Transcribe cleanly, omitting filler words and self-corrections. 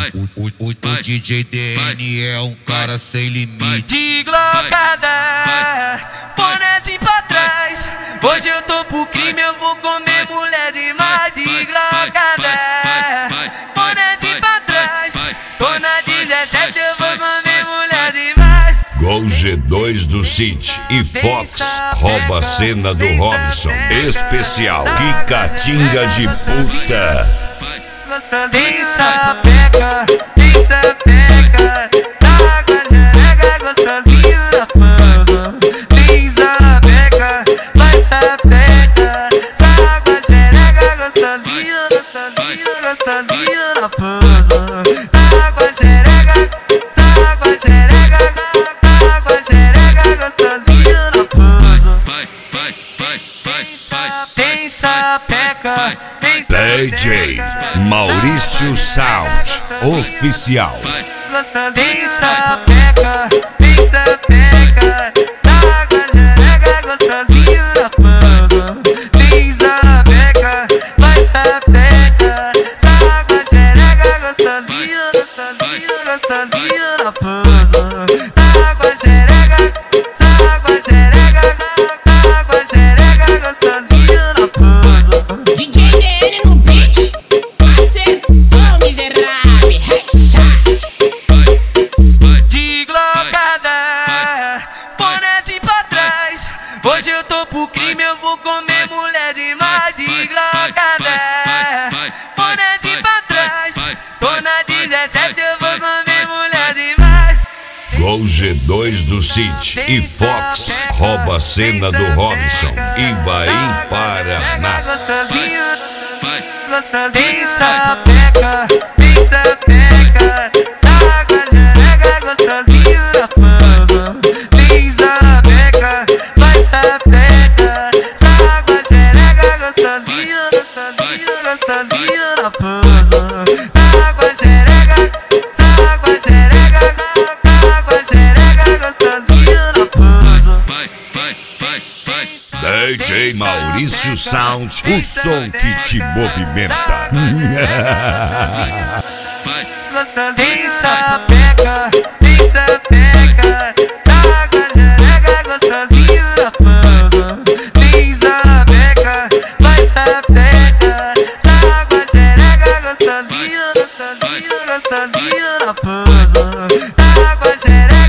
O DJ DN é um cara sem limite. De glocada, bonézinho pra trás. Hoje eu tô pro crime, eu vou comer mulher demais. De glocada, bonézinho pra trás. Tô na 17, eu vou comer mulher demais. Gol G2 do Cid e Fox rouba a cena do Robson. Especial Quicatinga de puta. Tem sapeca, tem sapeca, saca jereca gostosinho na pança. Tem sapeca, vai sapeca, saca jereca gostosinho, gostosinho, gostosinho na pança. Saca jereca, saca jereca, saca jereca gostosinho na pança. Tem sapeca, tem DJ Maurício Sound Oficial. Tem sapeca, tem sapeca, saca jereca gostosinho na pança. Tem sapeca, vai sapeca, saca jereca gostosinho, gostosinho, gostosinho na pança. Saca jereca, saca jereca, saca jereca gostosinho na pança. DJ DN no beat, acertou miserável, headshot. De glocada, bonézinho pra trás. Hoje eu tô pro crime, eu vou comer mulher demais. De glocada, bonézinho pra trás. Tô na 17, eu vou comer mulher demais. Gol G2 do Cid e Fox rouba a cena do Robson e vai em Paraná. Gostosinho, tem sapeca, tem sapeca, saca jereca gostosinho na pança. Tem sapeca, vai sapeca, saca jereca gostosinho, gostosinho, gostosinho na pança. Saca jereca, saca jereca, saca jereca gostosinho na pança. DJ Maurício Sound, o som que te movimenta. Tem sapeca, tem sapeca, saca jereca gostosinho na pança. Tem sapeca, vai sapeca, saca jereca gostosinho, gostosinho, gostosinho na pança. Saca jereca.